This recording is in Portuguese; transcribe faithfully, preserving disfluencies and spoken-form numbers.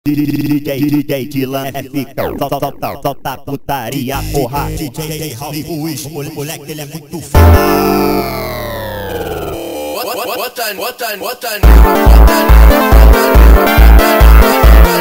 D J, D J Dylan F, solta, solta, solta putaria, porra. D J Raul Ruiz, o moleque ele é muito foda. Bota, bota, bota, bota, bota,